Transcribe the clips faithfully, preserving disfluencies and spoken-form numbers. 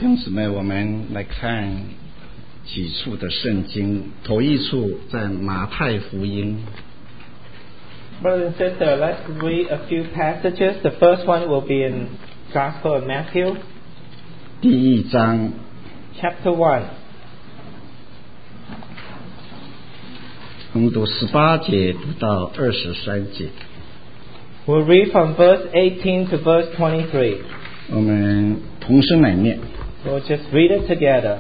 弟兄姊妹，我们来看几处的圣经。头一处在马太福音。 Brothers and sisters, let's read a few passages. The first one will be in Gospel of Matthew, 第一章 chapter one. 我们读十八节读到二十三节。 We'll read from verse eighteen to verse twenty-three. 我们同声来念。 We'll just read it together.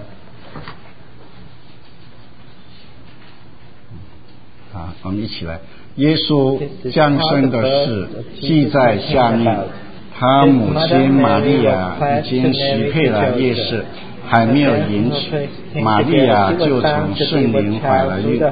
好，我们一起来。耶稣降生的事记在下面。他母亲玛利亚已经许配了耶稣，还没有迎娶，玛利亚就从圣灵怀了孕。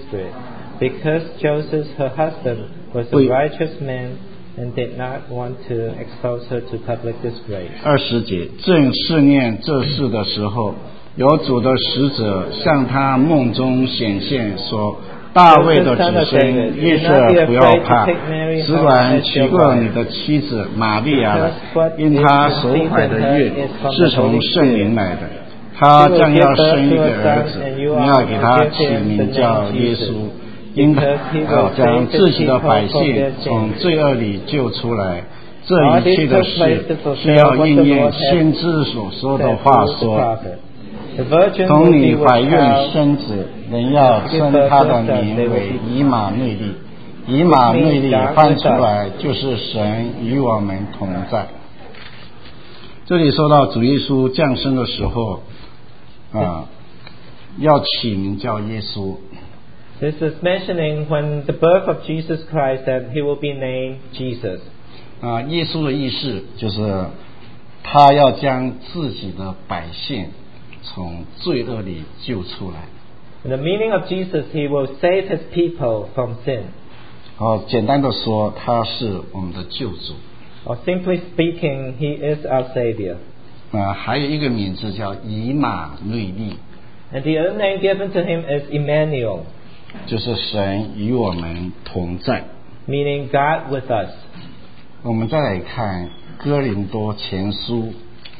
Because Joseph, her husband, was a righteous man and did not want to expose her to public disgrace. 二十节，正试念这事的时候，有主的使者向他梦中显现，说：大卫的子孙约瑟，不要怕，只管娶过你的妻子玛利亚来，因她所怀的孕是从圣灵来的。她将要生一个儿子，你要给他起名叫耶稣，因他要将自己的百姓从罪恶里救出来。这一切的事是要应验先知所说的话说：从你怀孕生子，人要称他的名为以马内利。以马内利翻出来就是神与我们同在。这里说到主耶稣降生的时候啊，要起名叫耶稣。 This is mentioning when the birth of Jesus Christ that he will be named Jesus. 啊，耶稣的意思就是他要将自己的百姓从罪恶里救出来。 The meaning of Jesus, he will save his people from sin. 哦，简单的说，他是我们的救主。 Or simply speaking, he is our Savior. 啊，还有一个名字叫以马内利。 And the other name given to him is Emmanuel. 就是神与我们同在。 Meaning God with us. 我们再来看哥林多前书。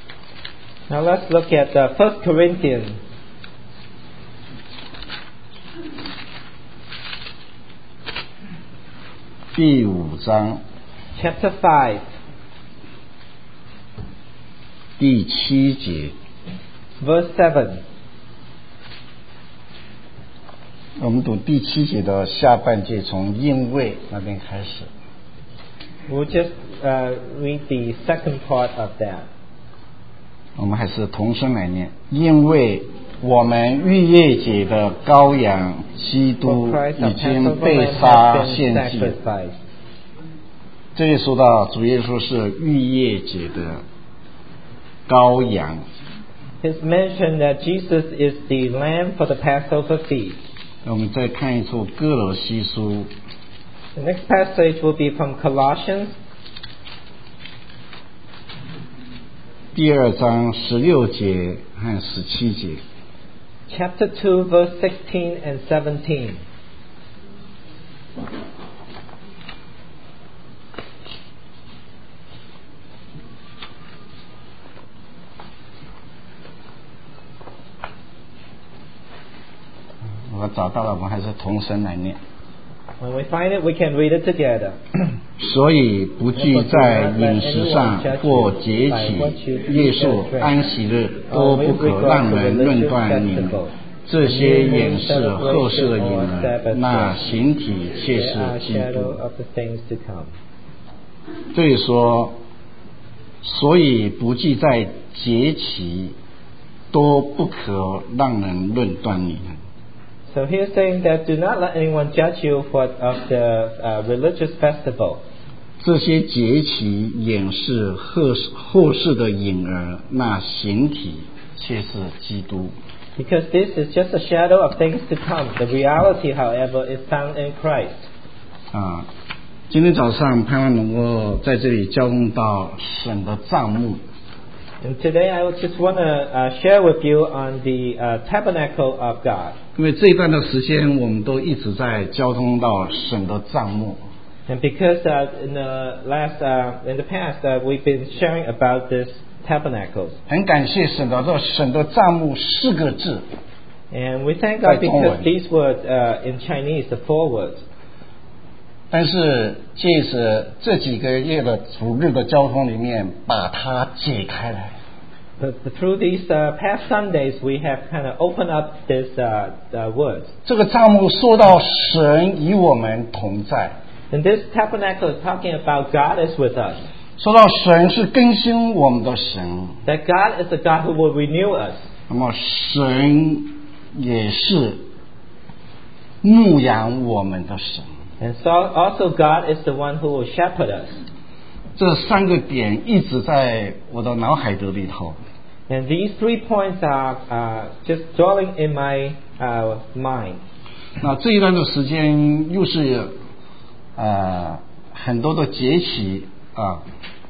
Now let's look at the First Corinthians. 第五章 Chapter five. 第七节 Verse seven. 我们读第七节的下半节，从因为那边开始。 We'll just uh, read the second part of that. 我们还是同声来念，因为我们逾越节的羔羊基督已经被杀献祭。这里说到主耶稣是逾越节的羔羊。 It's mentioned that Jesus is the lamb for the Passover feast. 我们再看一处哥罗西书。 The next passage will be from Colossians. 第二章十六节和十七节。 Chapter two, verse sixteen and seventeen. 我找到了，我们还是同声来念。 When we find it, we can read it together. 所以不惧在饮食上或节期、月数、安息日，都不可让人论断你们。这些掩饰后世的隐儿，那形体却是基督。这里说，所以不惧在节期，都不可让人论断你们。 So he's saying that do not let anyone judge you for of the uh, religious festival. 这些节期掩饰后后世的影儿，那形体却是基督。 Because this is just a shadow of things to come. The reality, however, is found in Christ. 啊，今天早上盼望能够在这里交通到神的帐幕。 And today I just want to uh, share with you on the uh, tabernacle of God. 因为这一段的时间，我们都一直在交通到神的帐幕。 And because uh, in the last, uh, in the past, uh, we've been sharing about this tabernacles. 很感谢神的，这神的帐幕四个字。 And we thank God because these words uh, in Chinese are four words. 但是借着这几个月的主日的交通里面，把它解开来。 But through these uh, past Sundays, we have kind of opened up this uh, uh, words. 这个帐幕说到神与我们同在。 And this tabernacle is talking about God is with us. 说到神是更新我们的神。 That God is the God who will renew us. 那么神也是牧养我们的神。 And so also God is the one who will shepherd us. 这三个点一直在我的脑海的里头。 And these three points are uh, just dwelling in my uh, mind. 那这一段的时间又是呃很多的节气啊。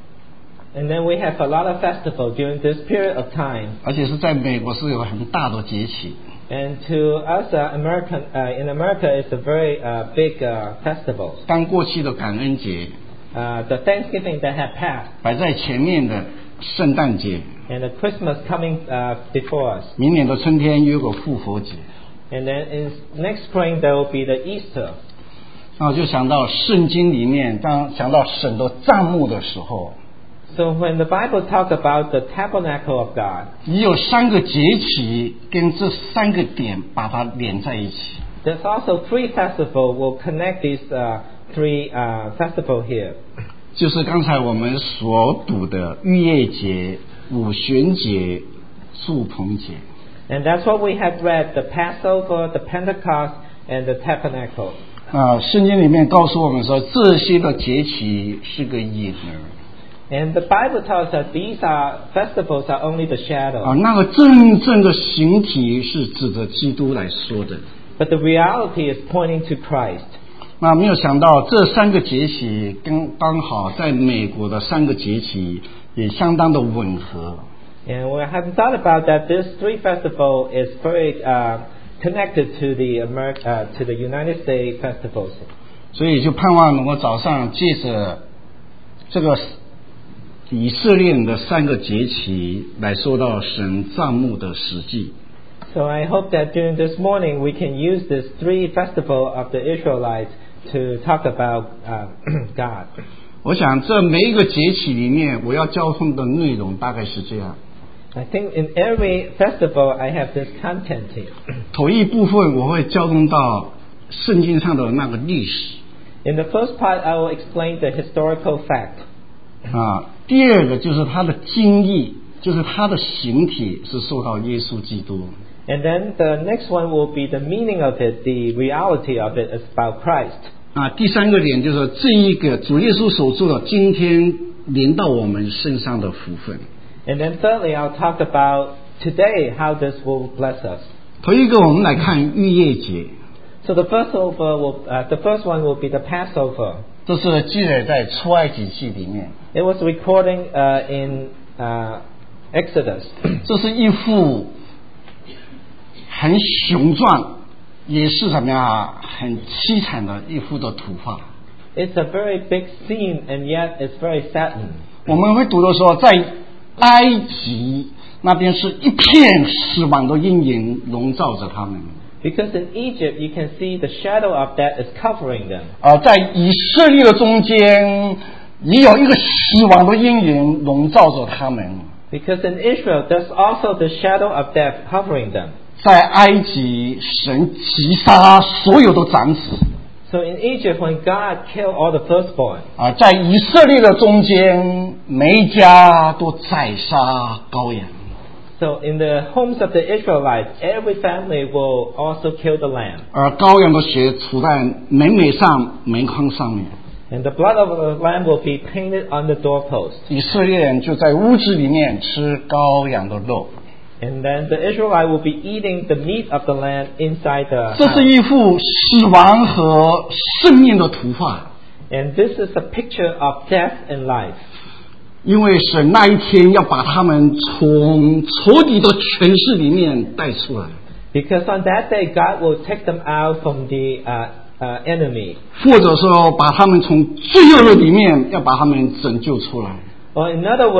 And then we have a lot of festival during this period of time. 而且是在美国是有很大的节气。 And to us, uh, American uh, in America, it's a very uh, big uh, festival. 刚过去的感恩节。 Uh, the Thanksgiving that had passed. 摆在前面的圣诞节。 And the Christmas coming uh, before us. 明年的春天又有个复活节。 And then in next spring there will be the Easter. 那我就想到圣经里面，当想到神的帐幕的时候。 So when the Bible talks about the tabernacle of God, 也有三个节期跟这三个点把它连在一起。 There's also three festivals will connect these uh, three uh, festivals here. 就是刚才我们所读的逾越节、五旬节、住棚节。 And that's what we have read: the Passover, the Pentecost, and the tabernacle. 啊，圣经里面告诉我们说，这些的节期是个影儿。 And the Bible tells us these are festivals are only the shadow. 啊，那个真正的形体是指着基督来说的。 But the reality is pointing to Christ. 那没有想到这三个节期跟刚好在美国的三个节期也相当的吻合。 And we haven't thought about that. This three festival is very uh, connected to the America, uh, to the United States festivals. 所以就盼望能够早上借着这个以色列人的三个节期来说到神帐幕的实际。 So I hope that during this morning we can use this three festival of the Israelites to talk about uh, God. 我想这每一个节期里面，我要交通的内容大概是这样。 I think in every festival I have this content here. 头一部分我会交通到圣经上的那个历史。 In the first part, I will explain the historical fact. 啊，第二个就是它的经义，就是它的形体是受到耶稣基督。 And then the next one will be the meaning of it, the reality of it is about Christ. 啊，第三个点就是这一个主耶稣所做的今天临到我们身上的福分。 And then thirdly, I'll talk about today how this will bless us. 头一个我们来看逾越节。 So the first over will, uh, the first one will be the Passover. 这是记载在出埃及记里面。 It was recording uh, in uh, Exodus. 这是一幅很雄壮，也是怎么样啊，很凄惨的一幅的图画。 It's a very big scene, and yet it's very saddening. 我们会读的说，在埃及那边是一片死亡的阴影笼罩着他们。 Because in Egypt, you can see the shadow of that is covering them. 而在以色列的中间，也有一个死亡的阴影笼罩着他们。 Because in Israel, there's also the shadow of death covering them. 在埃及，神击杀所有的长子。 So in Egypt, when God killed all the firstborn. 啊，在以色列的中间，每一家都宰杀羔羊。 So in the homes of the Israelites, every family will also kill the lamb. 而羔羊的血涂在门楣上、门框上面。 And the blood of the lamb will be painted on the doorpost. 以色列人就在屋子里面吃羔羊的肉。 And then the Israelite will be eating the meat of the lamb inside the 这是 house. 一幅死亡和生命的图画。 And this is a picture of death and life. 因为神那一天要把他们从仇敌的权势里面带出来。 Because on that day, God will take them out from the uh, uh, enemy. 或者说把他们从罪恶的里面要把他们拯救出来。 Or in other words,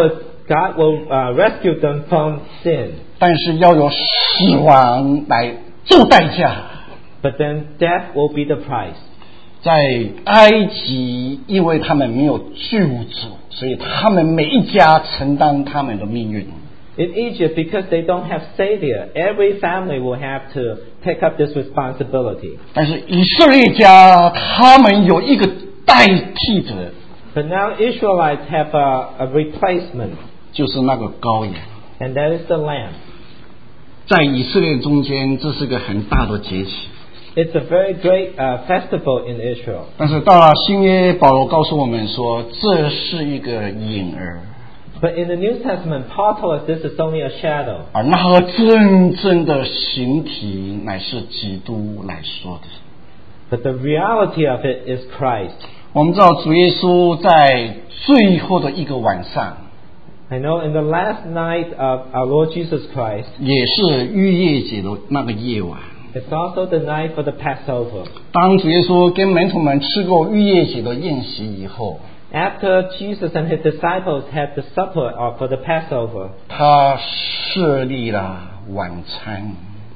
God will uh, rescue them from sin. 但是要有死亡来做代价。 But then death will be the price. 在埃及，因为他们没有救主，所以他们每一家承担他们的命运。 In Egypt, because they don't have Savior, every family will have to take up this responsibility. 但是以色列家，他们有一个代替者。 But now Israelites have a, a replacement. 就是那个羔羊。 And that is the Lamb. 在以色列中间，这是个很大的节期。 It's a very great uh, festival in Israel. 但是到了新约，保罗告诉我们说，这是一个影儿。 But in the New Testament, Paul told us this is only a shadow. 而那个真正的形体乃是基督来说的。 But the reality of it is Christ. 我们知道主耶稣在最后的一个晚上， I know in the last night of our Lord Jesus Christ, 也是逾越节的那个夜晚。 it's also the night for the Passover. 当主耶稣跟门徒们吃过逾越节的宴席以后， After Jesus and his disciples had the supper for the Passover, 他设立了晚餐。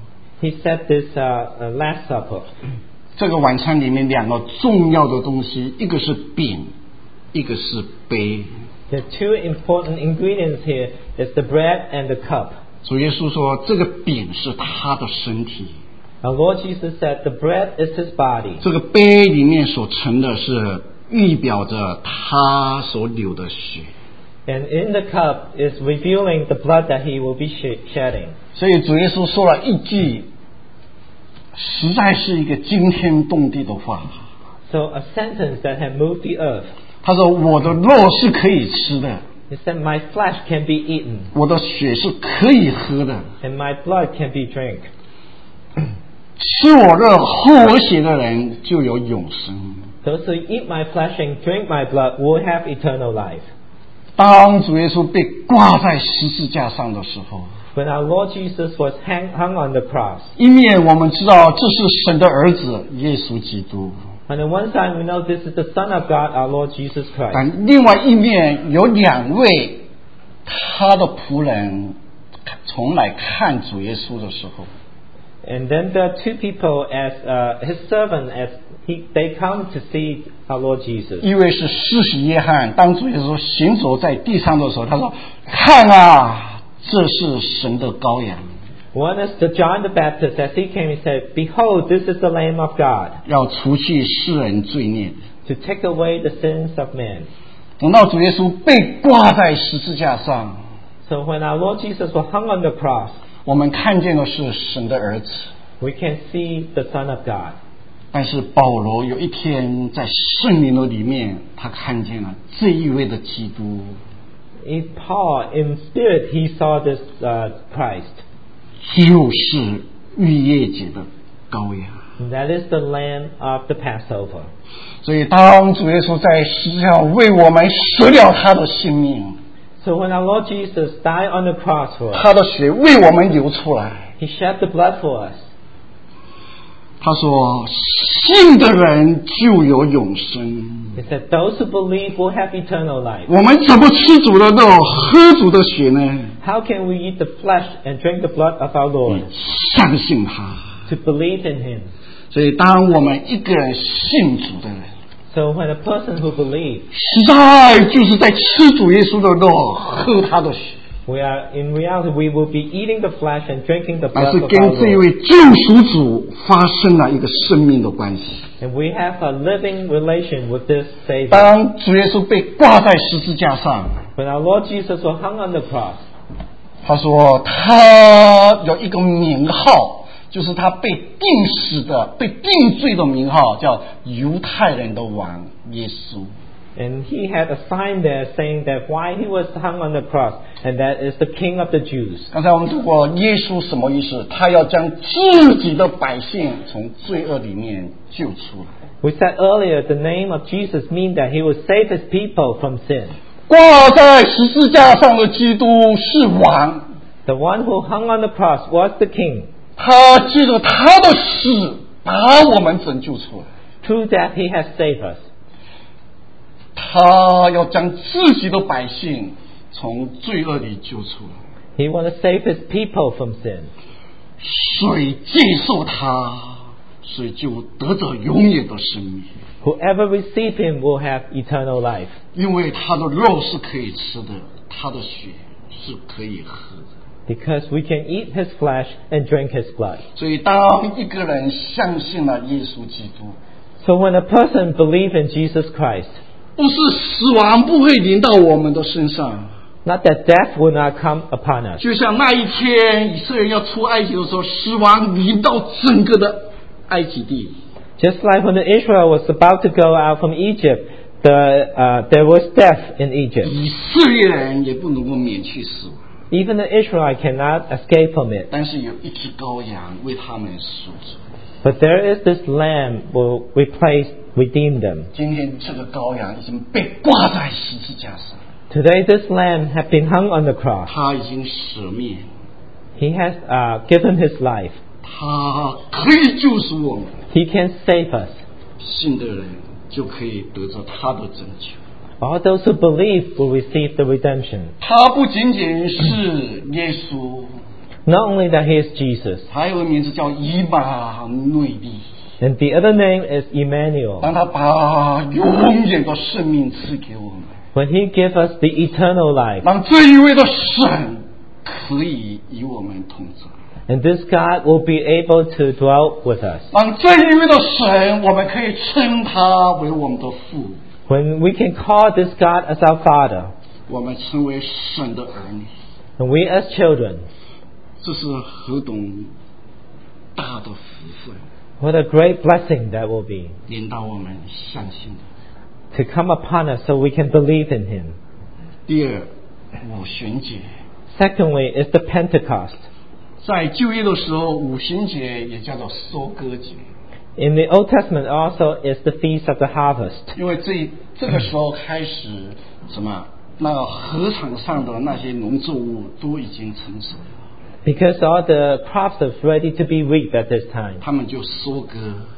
he said this uh, uh, Last Supper. 这个晚餐里面两个重要的东西，一个是饼，一个是杯。 The two important ingredients here is the bread and the cup. 主耶稣说，这个饼是他的身体。 Our Lord Jesus said the bread is his body. 这个杯里面所盛的是预表着他所流的血。 And in the cup is revealing the blood that he will be shedding. 所以主耶稣说了一句，实在是一个惊天动地的话。 So a sentence that had moved the earth. 他说：“我的肉是可以吃的， He said, my flesh can be eaten, 我的血是可以喝的。 and my blood can be drank. 吃我肉、喝我血的人就有永生。” Those who eat my flesh and drink my blood will have eternal life. 当主耶稣被挂在十字架上的时候， When our Lord Jesus was hang, hung on the cross, 一面我们知道这是神的儿子耶稣基督， on the one side we know this is the Son of God, our Lord Jesus Christ. 但另外一面有两位他的仆人从来看主耶稣的时候， And then there are two people as uh, his servant as he, they come to see our Lord Jesus. 一位是施洗约翰，当主耶稣行走在地上的时候，他说：“看啊，这是神的羔羊， One is the John the Baptist. As he came, he said, "Behold, this is the Lamb of God 要除去世人罪孽的。” to take away the sins of man." 等到主耶稣被挂在十字架上， So when our Lord Jesus was hung on the cross, 我们看见的是神的儿子。 we can see the Son of God. 但是保罗有一天在圣灵的里面，他看见了这一位的基督， In Paul, in spirit, he saw this uh, Christ. 就是逾越节的羔羊。 And that is the Lamb of the Passover. 所以当主耶稣在十字架上为我们舍了他的性命， So when our Lord Jesus died on the cross for us, 他的血为我们流出来。 he shed the blood for us. 他说：“信的人就有永生。” He said, "Those who believe will have eternal life." 我们怎么吃主的肉，喝主的血呢？ How can we eat the flesh and drink the blood of our Lord? 相信他。 To believe in Him. 所以，当我们一个人信主的人， So when a person who believes, 实在就是在吃主耶稣的肉，喝他的血， we are in reality we will be eating the flesh and drinking the 乃 blood 是 of 跟 our 这 Lord. 位救赎主发生了一个生命的关系。 And we have a living relation with this Savior. 当主耶稣被挂在十字架上， When our Lord Jesus was hung on the cross, 他说他有一个名号，就是他被定死的、被定罪的名号，叫犹太人的王耶稣。 and He had a sign there saying that why He was hung on the cross, and that is the King of the Jews. 刚才我们读过耶稣什么意思？他要将自己的百姓从罪恶里面救出来。 We said earlier the name of Jesus means that He will save His people from sin. 挂在十字架上的基督是王， The one who hung on the cross was the King. 他借着他的死把我们拯救出来。 Through that He has saved us. 他要将自己的百姓从罪恶里救出来。 He wants to save his people from sin. 谁接受他，谁就得着永远的生命。 Whoever receives him will have eternal life. 因为他的肉是可以吃的，他的血是可以喝的。 Because we can eat his flesh and drink his blood. 所以当一个人相信了耶稣基督， So when a person believes in Jesus Christ, 不是死亡不会临到我们的身上， not that death will not come upon us. 就像那一天以色列人要出埃及的时候，死亡临到整个的埃及地。 Just like when the Israel was about to go out from Egypt, the, uh, there was death in Egypt. 以色列人也不能够免去死亡， Even the Israelite cannot escape from it. 但是有一只羔羊为他们赎罪。 But there is this lamb will replace, redeem them. 今天这个羔羊已经被挂在十字架上， Today this lamb has been hung on the cross. 他已经舍命， He has uh, given his life. 他可以救赎我们， He can save us. 信的人就可以得着他的拯救。 All those who believe will receive the redemption. 他不仅仅是耶稣， Not only that he is Jesus, 还有个名字叫以马内利。 and the other name is Emmanuel. 当他把永远的生命赐给我们， When he gives us the eternal life. 让这一位的神可以与我们同在， And this God will be able to dwell with us. 让这一位的神，我们可以称他为我们的父， When we can call this God as our Father, 我们成为神的儿女， and we as children, 这是何等大的福分， what a great blessing that will be 临到我们相信的。 to come upon us so we can believe in him. 第二，五旬节， Secondly is the Pentecost. 在旧约的时候，五旬节也叫做收割节， In the Old Testament also is the Feast of the Harvest. 因为这这个时候开始什么？那禾场上的那些农作物都已经成熟了， Because all the crops are ready to be reaped at this time. 他们就收割，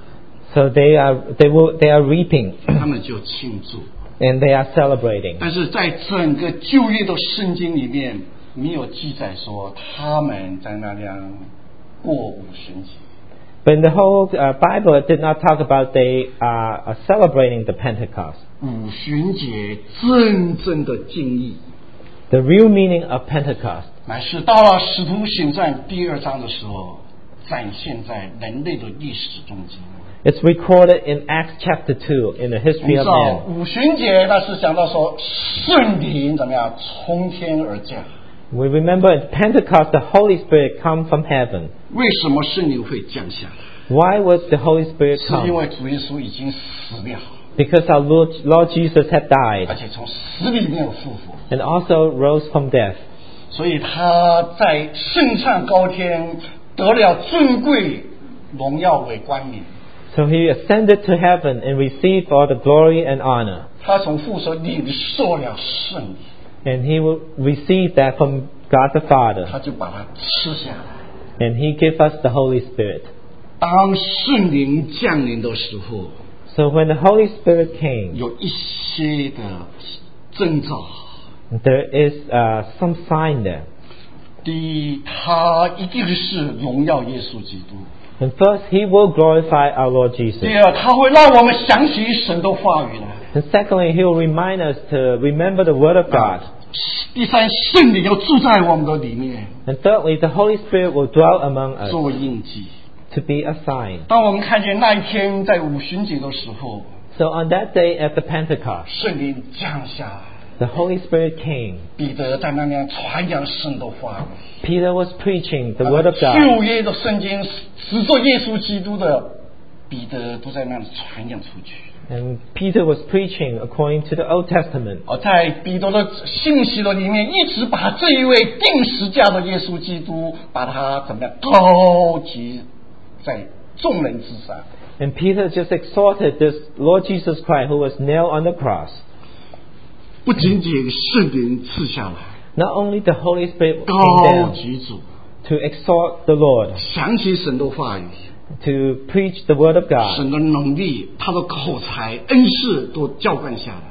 So they are, they will, they are reaping 他们就庆祝。 and they are celebrating. 但是在整个旧约的圣经里面，没有记载说他们在那样过五旬节。 But in the whole uh, Bible, it did not talk about they are, are celebrating the Pentecost. 五旬节真正的敬意， The real meaning of Pentecost 乃是到了使徒行传第二章的时候，展现在人类的历史中间。 It's recorded in Acts chapter two in the 我们 history 知 of 道 man. 五旬节那是讲到说圣灵怎么样从天而降。 We remember at Pentecost the Holy Spirit come from heaven. 为什么圣灵会降下来？ Why would the Holy Spirit 是因 come? 为主耶稣已经死了， Because our Lord, Lord Jesus had 而 died 且从死里面复活， and also rose from death. 所以他在圣上高天得了尊贵荣耀为冠冕。 So he ascended to heaven and received all the glory and honor. 他从父所领受了圣灵， And he will receive that from God the Father. 他就把它吃下来。 And he gave us the Holy Spirit. 当圣灵降临的时候， So when the Holy Spirit came, 有一些的征兆。 there is uh, some sign there. 第一，他一定是荣耀耶稣基督； And first, he will glorify our Lord Jesus. 第二，他会让我们想起神的话语来； And secondly, he will remind us to remember the Word of God. 第三，圣灵要住在我们的里面， And thirdly, the Holy Spirit will dwell among us 作为印记。 to be a sign. 当我们看见那一天在五旬节的时候， So on that day at the Pentecost, 圣灵降下来， the Holy Spirit came. 彼得在那边传扬神的话语。 Peter was preaching the Word of God. 旧约的圣经指着耶稣基督的，彼得都在那里传扬出去。 And Peter was preaching according to the Old Testament. 而在彼得的信息的里面，一直把这一位定十架的耶稣基督，把他怎么样高举在众人之上。 And Peter just exhorted this Lord Jesus Christ who was nailed on the cross. 不仅仅圣灵赐下来， Not only the Holy Spirit 高 came down 举主， to exhort the Lord, 想起神的话语， to preach the Word of God. 神的能力，他的口才、恩赐都浇灌下来。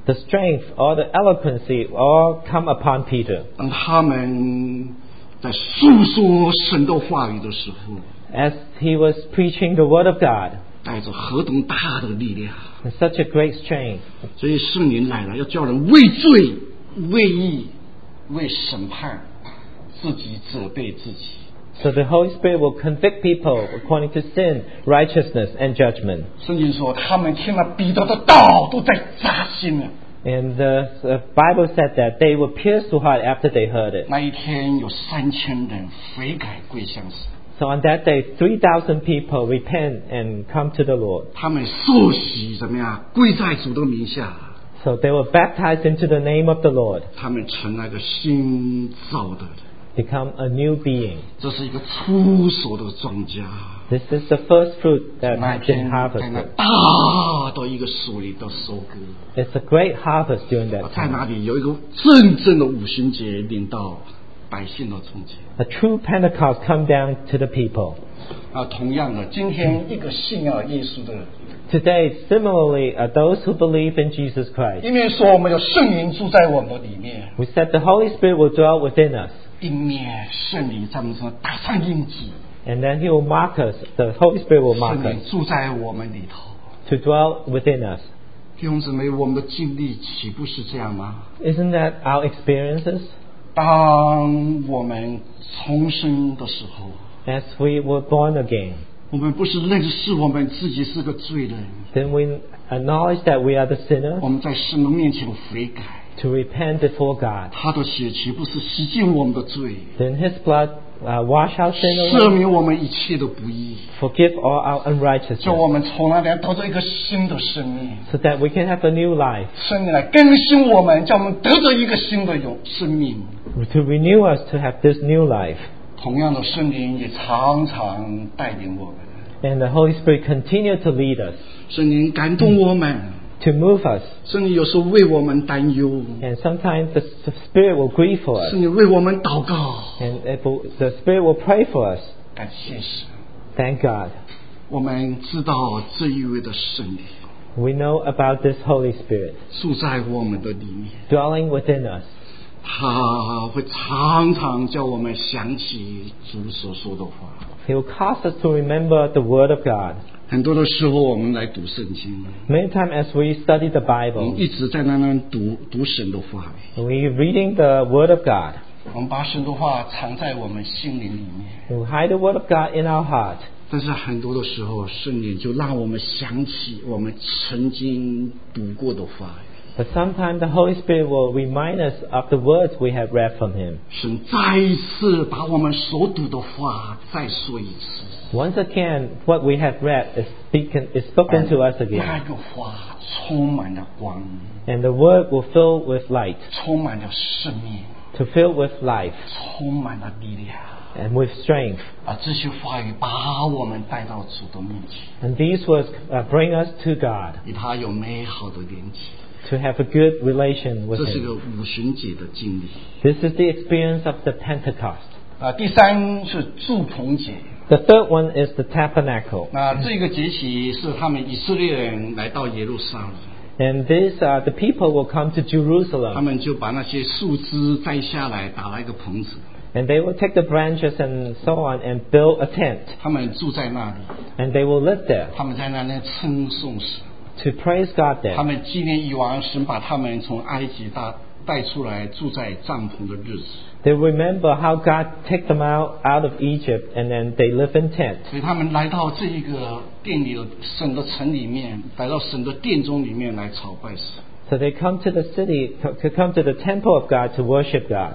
the strength or the eloquency all come upon Peter. 当他们在诉说神的话语的时候， As he was preaching the word of God, 带着何等大的力量！ and such a great strength. 所以圣灵来了，要叫人为罪、为义、为审判，自己责备自己。 So the Holy Spirit will convict people according to sin, righteousness, and judgment. 圣经说，他们听了彼得的道，都在扎心了。 And the, the Bible said that they were pierced to heart after they heard it. 那一天有三千人悔改归向神。 So on that day, three thousand people repent and come to the Lord. 他们受洗怎么样？跪在主的名下。 So they were baptized into the name of the Lord, 他们成了个新造的人。 become a new being. 这是一个出手的庄稼。 This is the first fruit that 那 has 天 been 在那 harvested. 大的一个树里的收割。 It's a great harvest during that 在 time. 哪里有一个真正的五旬节领到百姓的中间。 A true Pentecost come down to the people. 啊，同样的，今天一个信仰耶稣的人， Today, similarly, are those who believe in Jesus Christ. 一面说我们有圣灵住在我们的里面， We said the Holy Spirit will dwell within us. 一面圣灵在我们身上打上印记， And then He will mark us. The Holy Spirit will 圣 mark 灵 us 住在我们里头。 to dwell within us. 弟兄姊妹，我们的经历岂不是这样吗？ Isn't that our experiences? 当我们重生的时候， As we were born again, 我们不是认识我们自己是个罪人， then we acknowledge that we are the sinner 我们在神的面前悔改， to repent before God. 他的血岂不是洗净我们的罪， Then His blood uh, wash our sin 赦 away, 免我们一切的不义， forgive all our 叫 unrighteousness, 我们从那里得到一个新的生命。 so that we can have a new life, 圣灵来更新我们，叫我们得着一个新的永生命。 to renew us to have this new life. 同样的，圣灵也常常带领我们， And the Holy Spirit continue to lead us, 圣灵感动我们， to move us. 圣灵有时候为我们担忧， And sometimes the, the Spirit will grieve for us, 圣灵为我们祷告。 and it will, the Spirit will pray for us. 感谢神， Thank God. 我们知道这一位的圣灵 We know about this Holy Spirit 住在我们的里面， dwelling within us. 他会常常叫我们想起主所说的话。 He will cause us to remember the Word of God. 很多的时候，我们来读圣经， Many times as we study the 我 Bible, 们一直在那边读读神的话语， we're reading the Word of God. 我们把神的话藏在我们心灵里面。 We hide the Word of God in our heart. 但是很多的时候，圣灵就让我们想起我们曾经读过的话语。 But sometimes the Holy Spirit will remind us of the words we have read from Him. 神再一次把我们所读的话再说一次， Once again, what we have read is spoken, is spoken to us 那 again. 个话充满了光， And the Word will fill with light, 充满了生命， to fill with life 充满了力量。 and with strength. 啊，这些话语把我们带到主的面前， And these words uh, bring us to God, 与他有美好的连接。 to have a good relation with 这是个 Him. 五旬节的经历。 This is the experience of the Pentecost. 啊，第三是祝棚节。 The third one is the tabernacle. 那这个节期是他们以色列人来到耶路撒冷， And these are the people will come to 他 Jerusalem, 们就把那些树枝摘下来，打了一个棚子， and they will take the branches and so on and build a tent, 他们住在那里， and they will live there 他们在那里称颂神， to praise God 他 there. 们纪念以往神把他们从埃及带带出来住在帐篷的日子， They remember how God took them out, out of Egypt, and then they live in tents. 所以他们来到这一个殿里的神的城里面，来到神的殿中里面来朝拜神。 So they come to the city, to come to the temple of God to worship God.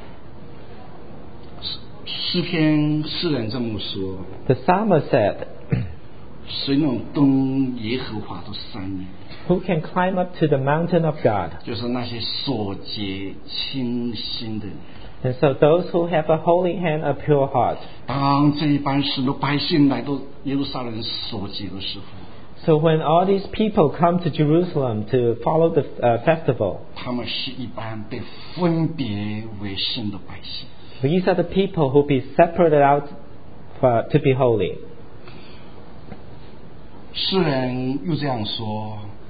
诗篇诗人这么说： The psalmist said, 谁能登耶和华的山呢？ Who can climb up to the mountain of God? 就是那些所洁清心的人。 And so those who have a holy hand, a pure heart. 当这一班神的百姓来到耶路撒冷所洁的时候， So when all these people come to Jerusalem to follow the uh, festival, 他们是一般被分别为圣的百姓。 these are the people who be separated out for, to be holy. 诗人又这样说：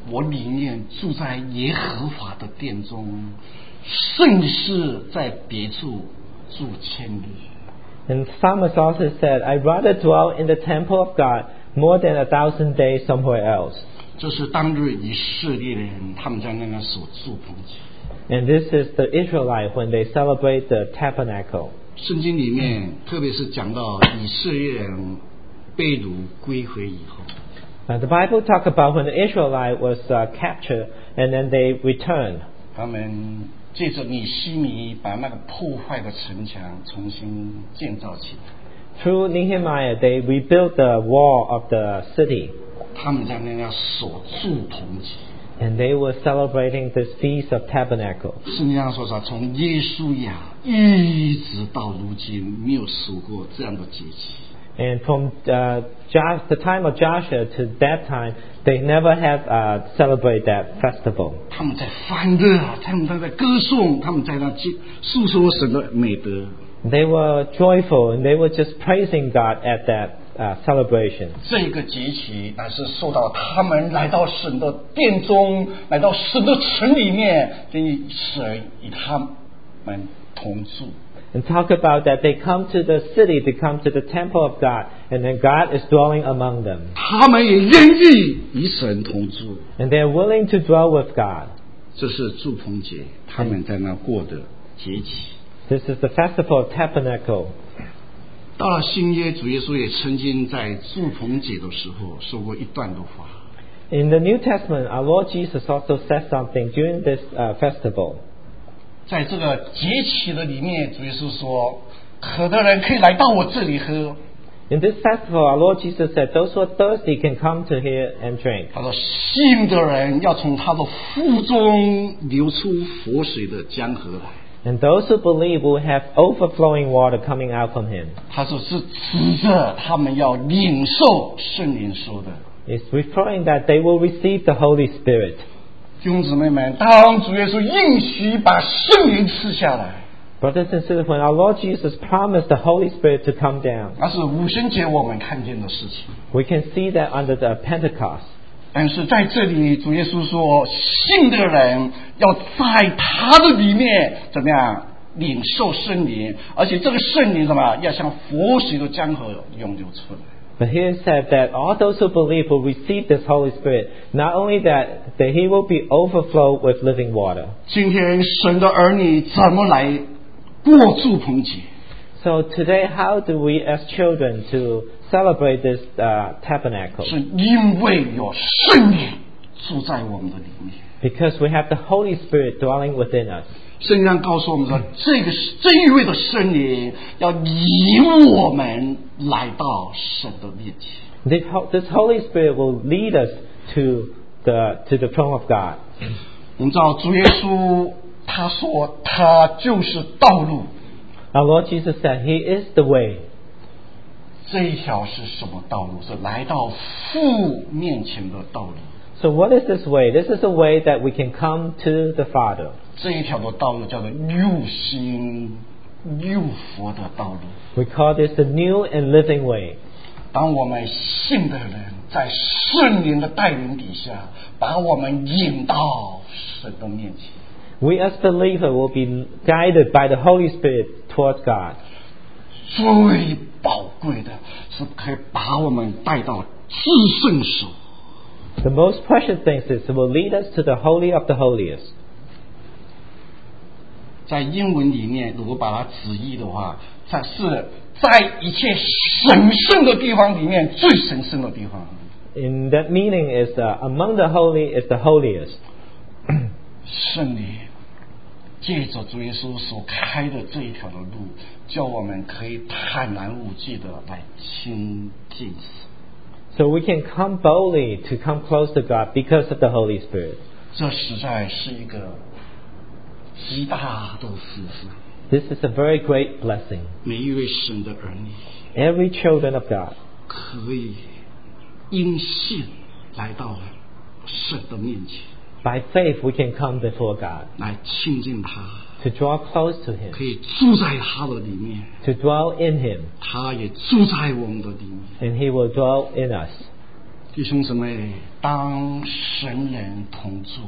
我里面住在耶和华的殿中，胜是在别处住千里。 And Psalmist also said, I rather dwell in the temple of God more than a thousand days somewhere else. 这是当日以色列人他们在那个所住棚节。 And this is the Israelite when they celebrate the tabernacle. 圣经里面特别是讲到以色列人被掳归回以后， Uh, the Bible talk about when the Israelite was uh, captured and then they returned. 他们借着尼希米把那个破坏的城墙重新建造起来。 Through Nehemiah, they rebuilt the wall of the city. 他们在那个所住棚节。 And they were celebrating this Feast of Tabernacle. 圣经上说啥？从耶稣亚一直到如今，没有数过这样的节期。 And from uh, Josh, the time of Joshua to that time, they never have uh, celebrated that festival. 他们在欢乐，他们在歌颂，他们在那诉说神的美德。 They were joyful and they were just praising God at that uh, celebration. 这个节期乃是受到他们来到神的殿中，来到神的城里面，跟神与他们同住。 And talk about that they come to the city, they come to the temple of God, and then God is dwelling among them. 他们也愿意与神同住。 And they're willing to dwell with God. 这是祝棚节，他们在那过的节期。 This is the festival of tabernacle. 到了新约，主耶稣也曾经在祝棚节的时候说过一段的话。 In the New Testament, our Lord Jesus also said something during this uh, festival. 在这个节期的里面，主耶稣说：“渴的人可以来到我这里喝。” In this festival, our Lord Jesus said, those who are thirsty can come to here and drink. 他说：“信的人要从他的腹中流出活水的江河来。” And those who believe will have overflowing water coming out from him. 他说是指着他们要领受圣灵说的。 It's referring that they will receive the Holy Spirit. 弟兄姊妹们，当主耶稣应许把圣灵赐下来， Brothers and sisters, when our Lord Jesus promised the Holy Spirit to come down, 那是五旬节我们看见的事情。 we can see that under the Pentecost. 但是在这里，主耶稣说，信的人要在他的里面怎么样领受圣灵，而且这个圣灵什么要像活水的江河涌流出来。 But here it said that all those who believe will receive this Holy Spirit. Not only that, that He will be overflowed with living water. 今天神的儿女怎么来过祝棚节？ So today, how do we as children to celebrate this uh, tabernacle? 是因为有圣灵住在我们的里面。 Because we have the Holy Spirit dwelling within us. 圣经上告诉我们说，这个这一位的圣灵要引我们来到神的面前。 This, ho- this Holy Spirit will lead us to the to the throne of God. 我们知道主耶稣他说他就是道路， Our Lord Jesus said, He is the way. 这一条是什么道路？是来到父面前的道路。 So what is this way? This is a way that we can come to the Father. 这一条的道路叫做又新又活的道路。 We call this the new and living way. 当我们信的人在圣灵的带领底下，把我们引到神的面前。 We as believers will be guided by the Holy Spirit towards God. 最宝贵的是可以把我们带到至圣所。 The most precious thing is it will lead us to the Holy of the Holiest. 在英文里面，如果把它直译的话，它是在一切神圣的地方里面最神圣的地方。 In that meaning is uh, among the holy is the holiest. 圣灵借着主耶稣所开的这一条的路，叫我们可以坦然无惧的来亲近神。 So we can come boldly to come close to God because of the Holy Spirit. 这实在是一个极大的事实。 This is a very great blessing. 每一位神的儿女 Every children of God 可以因信来到神的面前， by faith we can come before God 来亲近他， to draw close to Him, 可以住在他的里面， to dwell in Him, 他也住在我们的里面。 and He will dwell in us. 弟弟兄姊妹，当神人同住，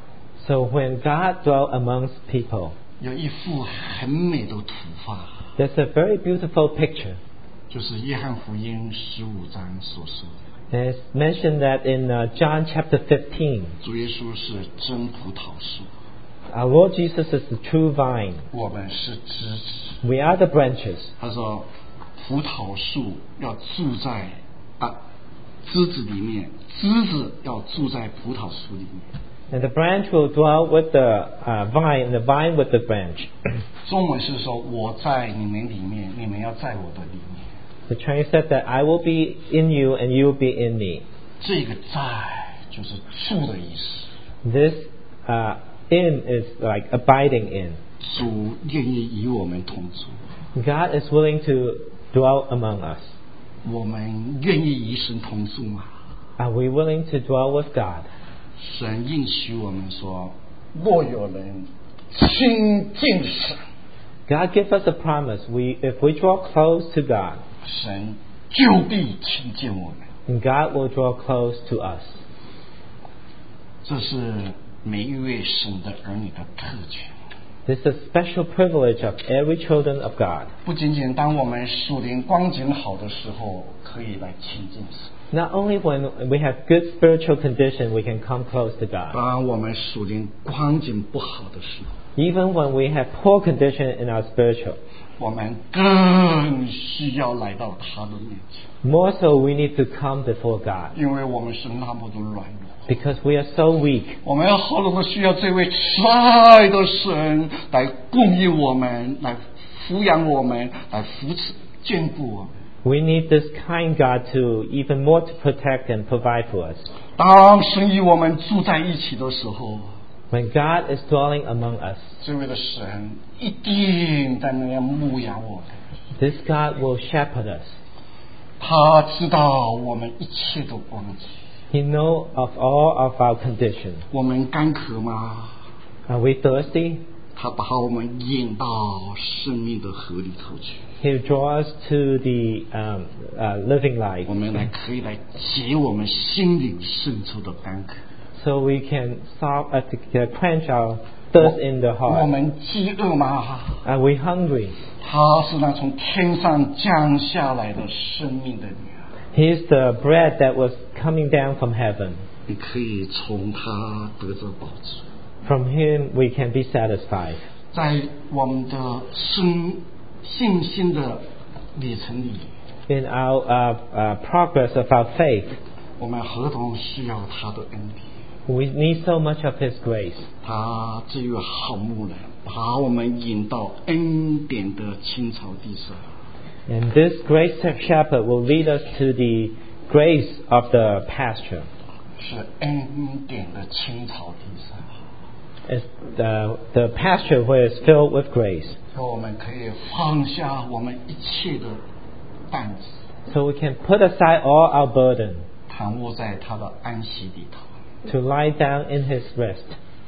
So when God dwells amongst people, 有一幅很美的图画， there's a very beautiful picture. 就是约翰福音十五章所说的， And it's mentioned that in uh, John chapter fifteen, 主耶稣是真葡萄树， our Lord Jesus is the true vine. 我们是枝子。 We are the branches. 他说，葡萄树要住在啊枝子里面，枝子要住在葡萄树里面。 And the branch will dwell with the uh, vine, and the vine with the branch. 中文是说我在你们里面，你们要在我的里面。 The Chinese said that I will be in you and you will be in me. 这个在就是住的意思。 This uh, in is like abiding in. 主愿意与我们同住， God is willing to dwell among us. 我们愿意与神同住吗？ Are we willing to dwell with God? 神应许我们说，若有人亲近神， God gives us a promise. We, if we draw close to God, 神就必亲近我们。 then God will draw close to us. 这是每一位神的儿女的特权。 This is a special privilege of every children of God. 不仅仅当我们属灵光景好的时候，可以来亲近神。 Not only when we have good spiritual condition, we can come close to God. 当我们属灵光景不好的时候， Even when we have poor condition in our spiritual, 我们更需要来到他的面前， more so we need to come before God 因为我们是那么的软弱。 because we are so weak. 我们要何等的需要这位慈爱的神来供应我们，来抚养我们，来扶持眷顾我们。 We need this kind God to even more to protect and provide for us. 当神与我们住在一起的时候， When God is dwelling among us, 这位的神一定在那样牧养我们。 this God will shepherd us. 他知道我们一切的光景。 He knows of all of our condition. 我们干渴吗？ Are we thirsty? 他把我们引到生命的河里头去。 He will draw us to the um, uh, living light, 我们来可以来解我们心灵深处的干渴。 so we can solve, uh, to, uh, quench our thirst in the 我 heart. 们饥饿吗？ Are we hungry? 他是那从天上降下来的生命的女儿。 He is the bread that was coming down from heaven. 你可以从他得着饱足。 From Him we can be satisfied. 在我们的生信心的里程里， In our uh, uh, progress of our faith, 我们何等需要他的恩典。 we need so much of His grace. 他这位好牧人，把我们引到恩典的青草地上。 And this great shepherd will lead us to the grace of the pasture. 是恩典的青草地上， It's the, the pasture where it's filled with grace. 说我们可以放下我们一切的担子， So we can put aside all our burden 躺卧在他的安息里头。 to lie down in His rest.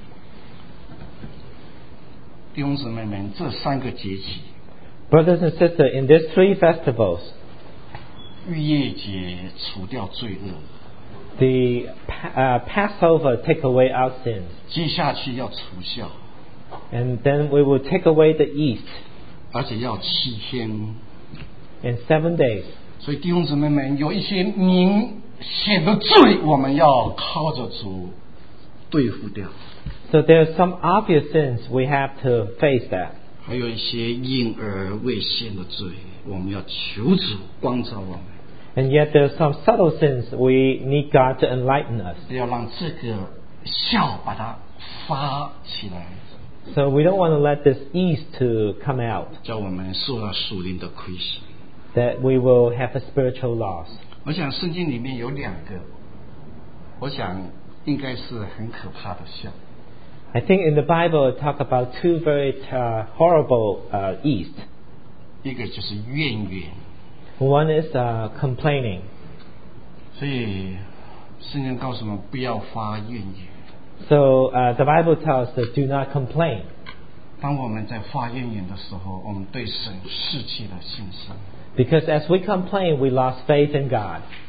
弟兄姊妹们，这三个节气， Brothers and sisters, in these three festivals, 逾越节除掉罪恶， the uh, Passover take away our sins. 接下去要除孝， And then we will take away the yeast 而且要七天。 in seven days. 所以弟兄姊妹们，有一些明显的罪，我们要靠着主对付掉； So there are some obvious sins we have to face that. 还有一些隐而未现的罪，我们要求主光照我们， And yet there are some subtle sins we need God to enlighten us. 要让这个笑把它发起来， So we don't want to let this yeast to come out, 叫我们受到属灵的亏损。 that we will have a spiritual loss. 我想圣经里面有两个，我想应该是很可怕的笑。 I think in the Bible it talk about two very uh, horrible uh, yeast. 一个就是怨言， One is uh, complaining. 所以圣经告诉我们不要发怨言。 So uh, the Bible tells us do not complain. 当我们在发怨言的时候，我们对神失去了信心。 Because as we complain, we lost faith in God.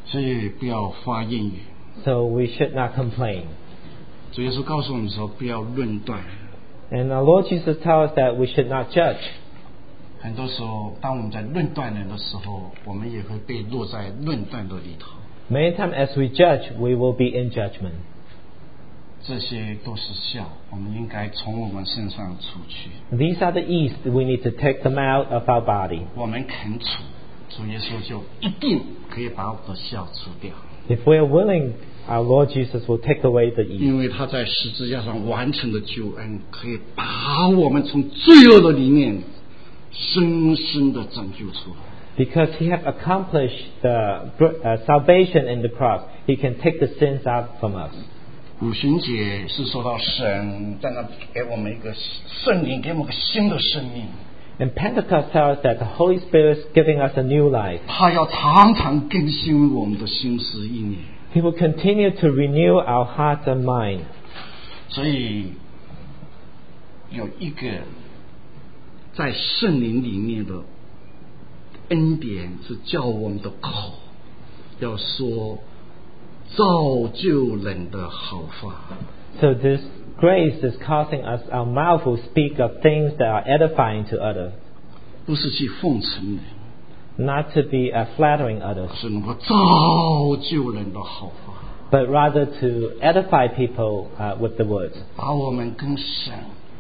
所以不要发言语。 So we should not complain. 主耶稣告诉我们说，不要论断。 And our Lord Jesus tells us that we should not judge. 很多时候，当我们在论断人的时候，我们也会被落在论断的里头。 Many times as we judge, we will be in judgment. 这些都是笑，我们应该从我们身上除去。 These are the yeast. We need to take them out of our body. 我们肯除，主耶稣就一定可以把我们的笑除掉。 If we are willing, our Lord Jesus will take away the yeast. 因为他在十字架上完成的救恩，可以把我们从罪恶的里面深深的拯救出来。 Because he has accomplished the uh, salvation in the cross, he can take the sins out from us. 五旬节是说到神在那给我们一个圣灵，给我们个新的生命。 And Pentecost tells us that the Holy Spirit is giving us a new life. 他要常常更新我们的心思意念。 He will continue to renew our hearts and mind. 所以有一个在圣灵里面的恩典，是叫我们的口要说造就人的好话。 So this grace is causing us, our mouth will speak of things that are edifying to others. 不是去奉承人， Not to be uh, flattering others, 是能够造就人的好话， but rather to edify people uh, with the words. 把我们跟神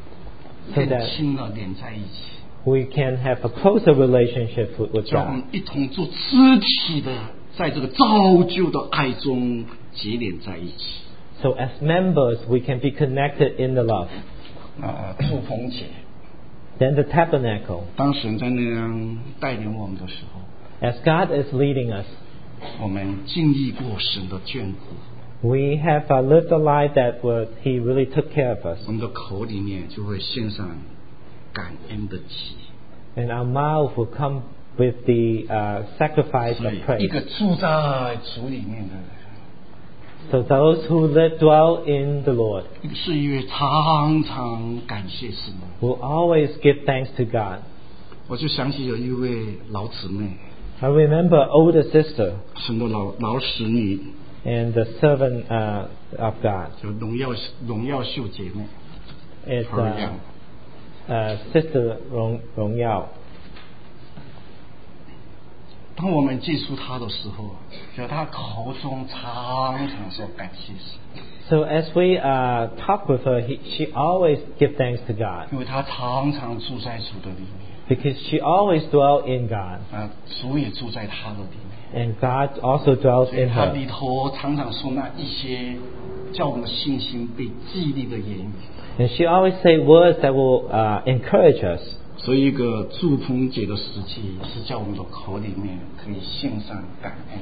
So 更 that 亲的连在一起， we can have a closer relationship with, with 叫我 God. 们一同做肢体的，在这个造就的爱中结连在一起。 So as members, we can be connected in the love. 啊，祝棚节， Then the tabernacle. 当神在那样带领我们的时候， As God is leading us, 我们经历过神的眷顾， we have uh, lived a life that would, He really took care of us. 我们的口里面就会献上感恩的祭。 And our mouth will come with the uh, sacrifice 所 of 以，一 praise. 个住在主里面的人， So those who live, dwell in the Lord 是因为常常感谢神。 will always give thanks to God. 我就想起有一位老姊妹， I remember an older sister 神的老老使女， and the servant uh, of God. 就荣耀荣耀秀姐妹， It's 何 uh, 样？ uh, Sister Rong, Rong Yao. 当我们接触她的时候，觉得她口中常常说感谢神， So as we uh, talk with her, he, she always give thanks to God 因为她常常住在主的里面， because she always dwell in God 啊，主也住在她的里面， and God also dwells 所以 in 她 her. 里头常常说那一些叫我们的信心被激励的言语。 And she always say words that will uh, encourage us. 所以一个祝棚节的时期，是叫我们的口里面可以献上感恩。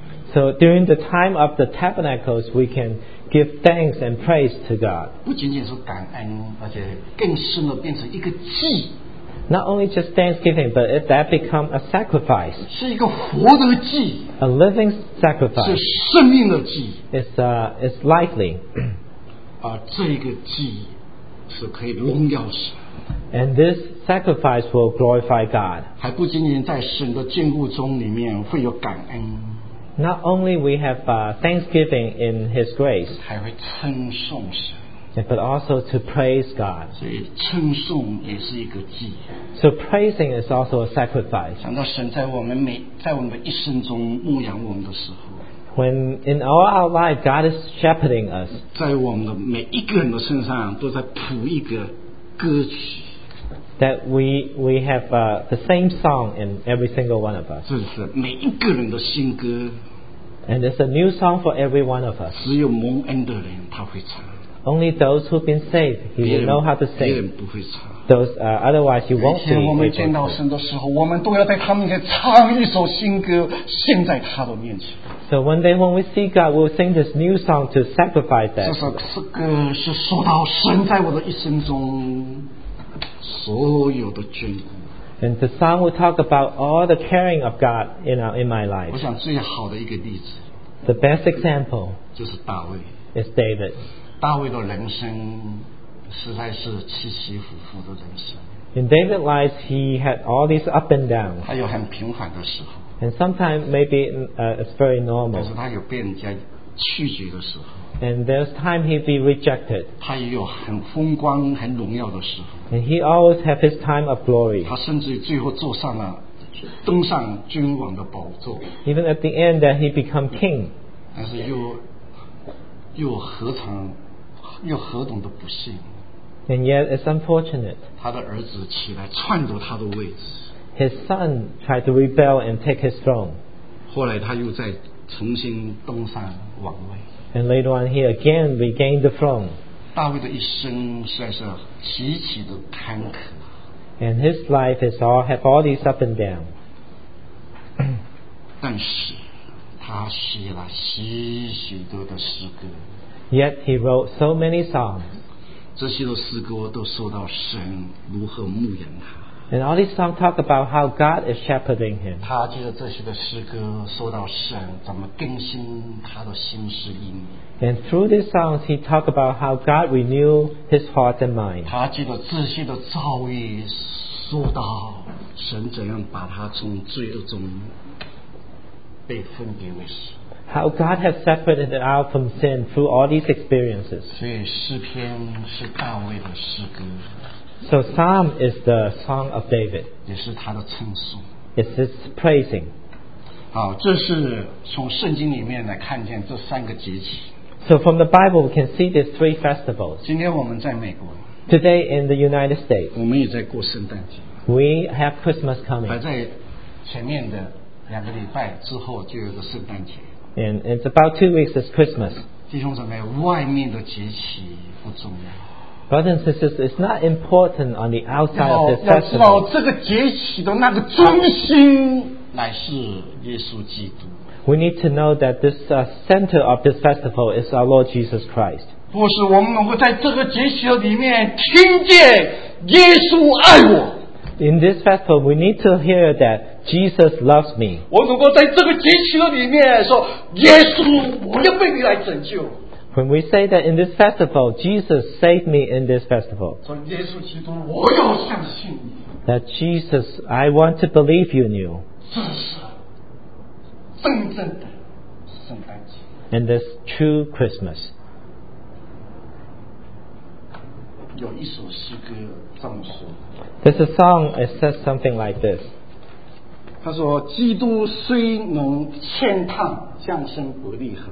So during the time of the tabernacles, we can give thanks and praise to God. 不仅仅是感恩，而且更深的变成一个祭， Not only just thanksgiving, but it, that become a sacrifice, 是一个活的祭， a living 是 sacrifice. 生命的祭。 It's uh, it's lively, 而这个祭是可以荣耀神， and this sacrifice will glorify God. 还不仅仅在神的眷顾中里面会有感恩， Not only we have uh, thanksgiving in His grace, 还会称颂神。 but also to praise God. 所以称颂也是一个祭。 So praising is also a sacrifice. 想到神在我们每在我们的一生中牧养我们的时候， When in all our life God is shepherding us, 在我们的每一个人的身上都在谱一个歌曲， that we we have uh, the same song in every single one of us, 这是每一个人的新歌， and there's a new song for every one of us. 只有蒙恩的人他会唱， Only those who've been saved, He 别 will 人 know how to 别人 sing. 不会唱。 Those uh, otherwise you 每 won't be 天我们 able 见到 to. 神的时候，我们都要在他面前唱一首新歌，献在他的面前。 So one day when we see God, we'll sing this new song to sacrifice 这 that. 首这歌是说到神在我的一生中所有的眷顾。 And the song will talk about all the caring of God in our, in my 我 life. 想最好的一个例子 The best example 就是大卫。 is David. 大卫的人生实在是起起伏伏的人生。 In David's life, he had all these up and downs. 他有很平凡的时候， And sometimes maybe uh, it's very 但 normal. 是他有被人家拒绝的时候， And there's time he'd be rejected. 他也有很风光、很荣耀的时候。 And he always have his time of glory. 他甚至最后坐上了登上君王的宝座， Even at the end that he become king. 但是又又何尝又何等的不幸！ And yet it's unfortunate. 他的儿子起来篡夺他的位置， His son tried to rebel and take his throne. 后来他又再重新登上王位。 And later on he again regained the throne. 大卫的一生实在是极其的坎坷， And his life is all have all these up and down. 但是他写了许许多的诗歌， Yet he wrote so many songs. 这些的诗歌都说到神如何牧养他。 And all these songs talk about how God is shepherding him. 他借着这些的诗歌说到神怎么更新他的心思意念。 And through these songs he talk about how God renew his heart and mind. 他借着这些的遭遇说到神怎样把他从罪恶中被分别为圣。 How God has separated it out from sin through all these experiences. 所以诗篇是大卫的诗歌， So Psalm is the song of David. 也是他的称颂。 It's his praising. 好，这是从圣经里面来看见这三个节气。 So from the Bible we can see these three festivals. 今天我们在美国， Today in the United States, 我们也在过圣诞节， we have Christmas 摆 coming. 在前面的两个礼拜之后就有个圣诞节。 And it's about two weeks is Christmas. 弟兄姊妹，外面的节气不重要， Brothers and sisters, it's not important on the outside 要 of this 要知道 festival. 这个节气的那个中心乃是耶稣基督。 We need to know that this uh, center of this festival is our Lord Jesus Christ. 不是我们能够在这个节气的里面听见耶稣爱我， In this festival, we need to hear that Jesus loves me. 我能够在这个节气的里面说耶稣，我要为你来拯救。 When we say that in this festival, Jesus saved me in this festival. 说耶稣基督，我要相信你， That Jesus, I want to believe you in you. 这是真正的圣诞节。 And this true Christmas. 有一首诗歌这么说， There's a song, it says something like this. 他说：“基督虽能千趟降生伯利恒，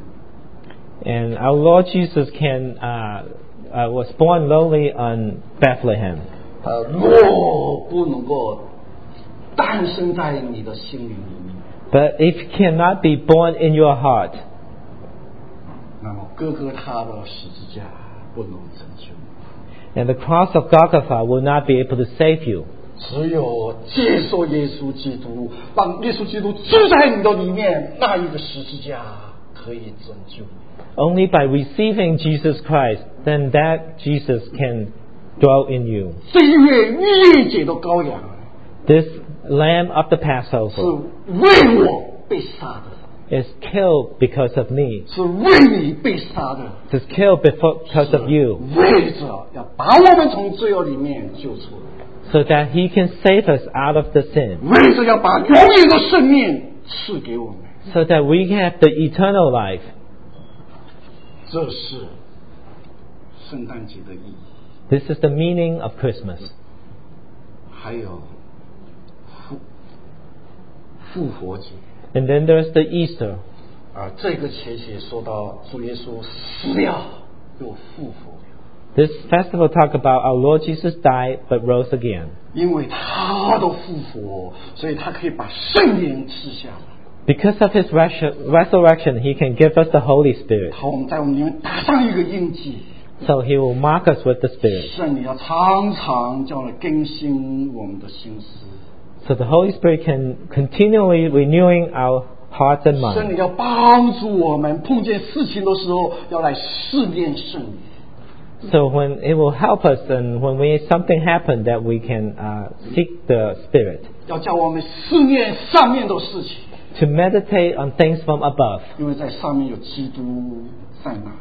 And our Lord Jesus can uh, uh, was born lowly on Bethlehem. 他若不能够诞生在你的心灵里面， But if he cannot be born in your heart, 那么哥哥他的十字架不能拯救你。 and the cross of Golgotha will not be able to save you. 只有接受耶稣基督，让耶稣基督住在你的里面，那一个十字架可以拯救你。 Only by receiving Jesus Christ, then that Jesus can dwell in you. 这一位逾越节的羔羊 This Lamb of the 是 Passover 为我被杀的， is killed because of me. 是为你被杀的， It is killed before, because of you, 为着要把我们从罪恶里面救出来， so that He can save us out of the sin, 为着要把永远的生命赐给我们。 so that we can have the eternal life. 这是圣诞节的意义。 This is the meaning of Christmas. 还有复复活节。 And then there's the Easter. 啊，这个节气说到主耶稣死了又复活了， This festival talk about our Lord Jesus died but rose again. 因为他的复活，所以他可以把圣灵赐下来， Because of His resur- resurrection, He can give us the Holy Spirit. 好，我们在我们里面打上一个印记。 So He will mark us with the Spirit. 圣灵要常常叫来更新我们的心思， So the Holy Spirit can continually renewing our hearts and 圣 minds. 灵要帮助我们碰见事情的时候，要来试炼圣灵。 So when it will help us, and when we something happen, that we can uh, seek the Spirit 要叫我们思念上面的事情， to meditate on things from above, 因为在上面有基督在那里。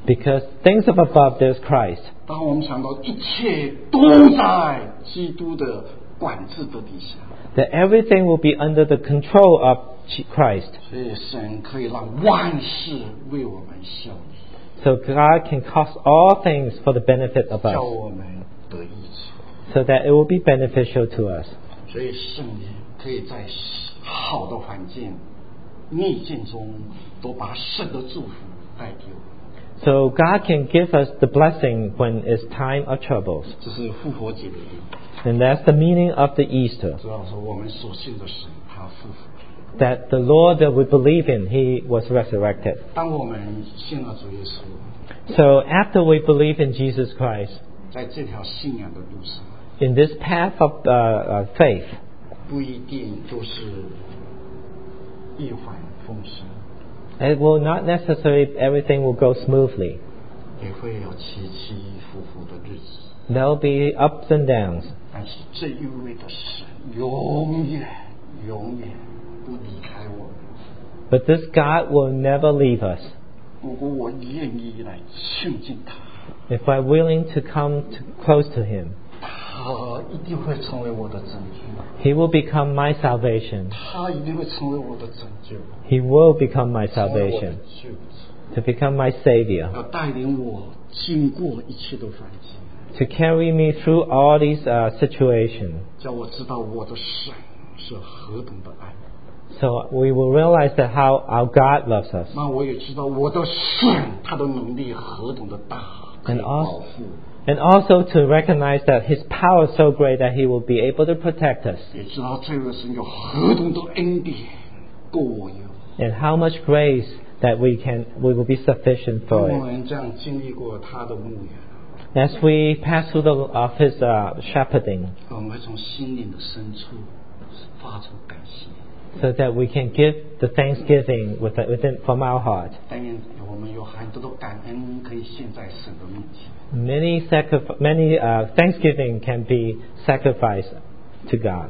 Because things of above, there's Christ. 当我们想到一切都在基督的管制的底下， That everything will be under the control of Christ. 所以神可以让万事为我们效力， So God can cause all things for the benefit of 叫 us. 我们得益处。 So that it will be beneficial to us. 所以圣灵可以在好的环境、逆境中，都把神的祝福带给我们。 So God can give us the blessing when it's time of troubles. 这是复活节的意义， And that's the meaning of the Easter. 主要是我们所信的神他复活。 That the Lord that we believe in, He was resurrected. 当我们信了主耶稣， So after we believe in Jesus Christ, 在这条信仰的路上， in this path of uh, uh, faith, 不一定都是一帆风顺， it will not necessarily everything will go smoothly. 也会有起起伏伏的日子。 There will be ups and downs. 但是这一位的神永远永远不离开我们。 But this God will never leave us. 如果我愿意来亲近他， If I'm willing to come to, close to Him, 他一定会成为我的拯救， He will become my salvation. 他一定会成为我的拯救， He will become my 成为我的 salvation. 救主， To become my Savior. 要带领我经过一切的环境， To carry me through all these uh, situations. 叫我知道我的神是何等的爱， So we will realize that how our God loves us. 那我也知道我的神他的能力何等的大，可以 And 保 also, 护， and also to recognize that His power is so great that He will be able to protect us. 也知道这位神有何等的恩典够我用。 And how much grace that we can we will be sufficient 当 for 我 it. 们这样经历过他的牧养， As we pass through the, of His uh, shepherding, 我们会从心灵的深处发出感谢。 so that we can give the thanksgiving within, within from our heart. 但愿我们有很多的感恩可以献在神的面前。 Many sacrif- many uh, thanksgiving can be sacrificed to God.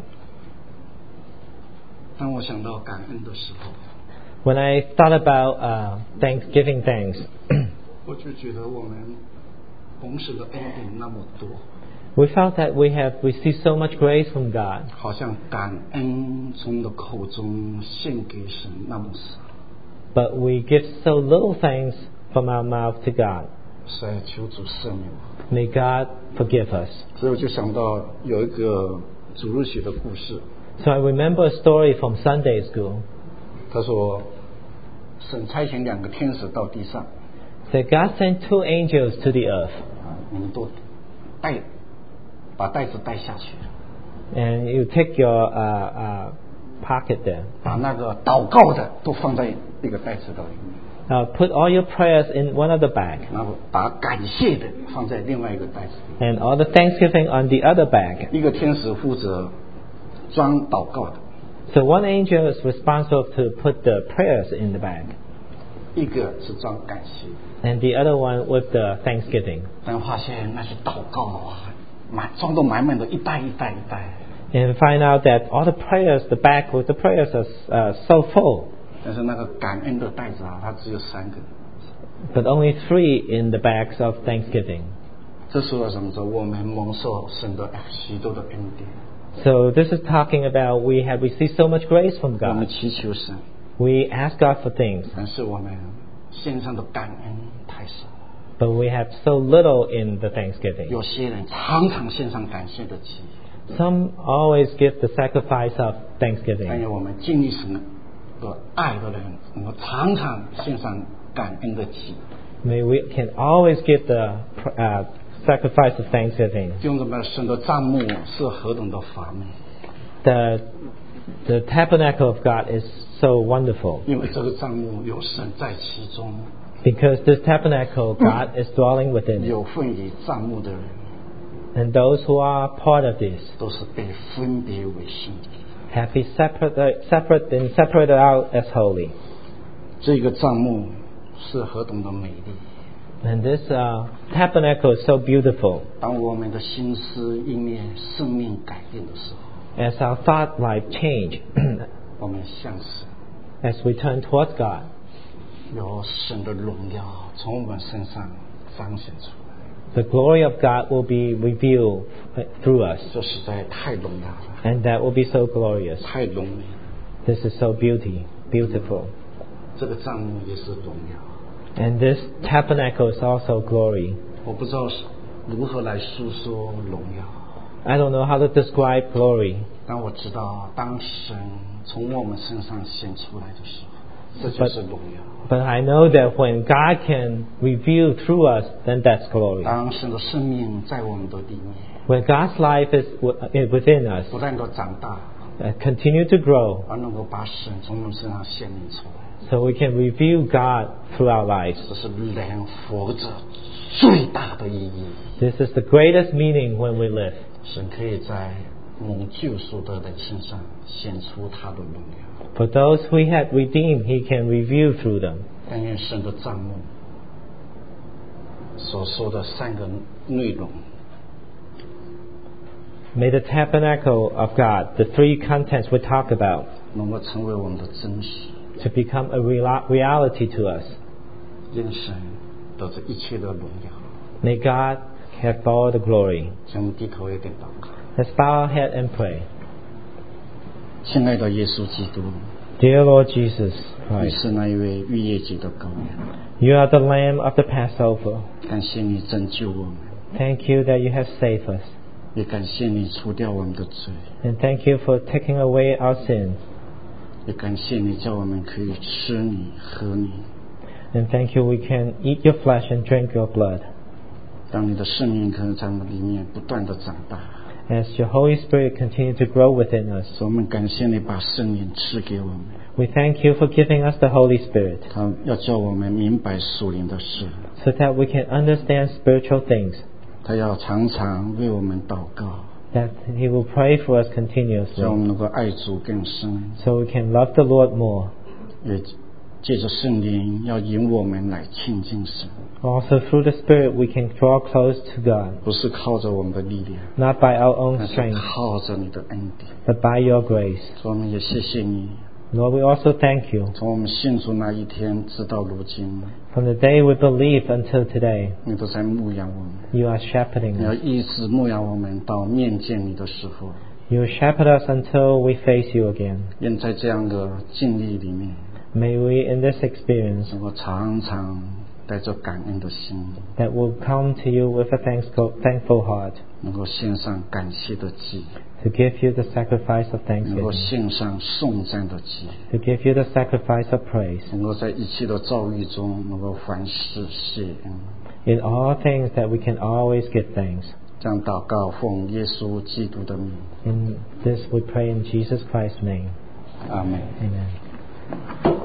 当我想到感恩的时候， When I thought about uh, thanksgiving thanks, 我就觉得我们蒙神的恩典那么多， we felt that we have received so much grace from God, 好像感恩从的口中献给神那么少。 but we give so little thanks from our mouth to God. 实在求主赦免我。 May God forgive us. 所以我就想到有一个主日学的故事， So I remember a story from Sunday school 他说神差遣两个天使到地上， that God sent two angels to the earth, 啊，你们都带把袋子带下去， and you take your uh, uh, pocket there, 把那个祷告的都放在那个袋子的里面， uh, put all your prayers in one of the bag, 然后把感谢的放在另外一个袋子里。 and all the thanksgiving on the other bag. 一个天使负责装祷告的， So one angel is responsible to put the prayers in the bag, 一个是装感谢的。 and the other one with the thanksgiving. 但发现那些祷告啊，满装得满满的，一袋一袋一袋。 And find out that all the prayers, the bag with the prayers are uh, so full, 但是那个感恩的袋子啊，它只有三个。 but only three in the bags of thanksgiving. 这时候什么时候我们蒙受神的许多的恩典， So this is talking about we have received so much grace from 我们 God. 祈求神， We ask God for things, 但是我们献上的感恩太少。 but we have so little in the thanksgiving. 有些人常常献上感谢的祭， Some always give the sacrifice of 但 thanksgiving. 愿我们经历神的爱的人，能够常常献上感恩的祭。 May we can always give the uh, sacrifice of thanksgiving. 弟兄姊妹，神的帐幕是何等的繁美， The the tabernacle of God is so wonderful 因为这个帐幕有神在其中， because this tabernacle God is dwelling within it. 有份于帐幕的人 And those who are part of this 都是被分别为圣的。 have been separate, uh, separate and separated out as holy. 这个帐幕是何等的美丽！ And this uh, tabernacle is so beautiful. 当我们的心思意念、生命改变的时候， As our thought life change, 我们向神， as we turn towards God, 有神的荣耀从我们身上彰显出来。 The glory of God will be revealed through us. 这实在太荣耀了。 And that will be so glorious. 太荣美。 This is so beauty, beautiful. 这个帐幕也是荣耀。 And this tabernacle is also glory. 我不知道如何来诉说荣耀。 I don't know how to describe glory. 但我知道，当神从我们身上显出来的时候，这就是荣耀。 But I know that when God can reveal through us, then that's glory. 当神的生命在我们的里面 When God's life is within us, 不断的长大 uh, continue to grow, 而能够把神从我们身上显明出来， so we can reveal God through our lives. 这是人活着最大的意义。 This is the greatest meaning when we live. 神可以在蒙救赎的人身上显出他的荣耀。 For those we have redeemed, He can reveal through them. 但愿神的帐幕所说的三个内容， May the tabernacle of God, the three contents we talk about, 能够成为我们的真实， to become a real- reality to us. 愿神得着一切的荣耀。 May God have all the glory. 请我们低头一点祷告。 Let's bow our head and pray. 亲爱的耶稣基督， Dear Lord Jesus 你 Christ, 是那一位逾越节的羔羊， You are the Lamb of the Passover. 感谢你拯救我们， Thank you that you have saved us. 也感谢你除掉我们的罪， And thank you for taking away our sins. 也感谢你叫我们可以吃你喝你。 And thank you we can eat your flesh and drink your blood. 让你的生命可能在我们里面不断的长大， As your Holy Spirit continue to grow within us, 所以我们感谢你把圣灵赐给我们， we thank you for giving us the Holy Spirit, 他要叫我们明白属灵的事， so that we can understand spiritual things, 他要常常为我们祷告， that He will pray for us 让我 continuously, 们能够爱主更深， so we can love the Lord more. 也借着圣灵要引我们来亲近神， Also through the Spirit we can draw close to God, 不是靠着我们的力量， not by our own 但是 strength, 靠着你的恩典。 but by your grace. 所以我们也谢谢你， Lord, we also thank you. 从我们信主那一天直到如今， From the day we believe until today, 你都在牧养我们， you are shepherding 你要 us. 一直牧养我们到面见你的时候。 You shepherd us until we face you again. 愿在这样的经历里面， May we, in this experience, 能够常常带着感恩的心， that will come to you with a thankful, thankful heart, 能够献上感谢的祭， to give you the sacrifice of 能够 thanksgiving, 献上颂赞的祭， to give you the sacrifice of praise. 能够在一切的遭遇中，能够凡事谢恩。 In all things that we can always give thanks. 这样祷告，奉耶稣基督的名， In this we pray in Jesus Christ's name. 阿门。 Amen.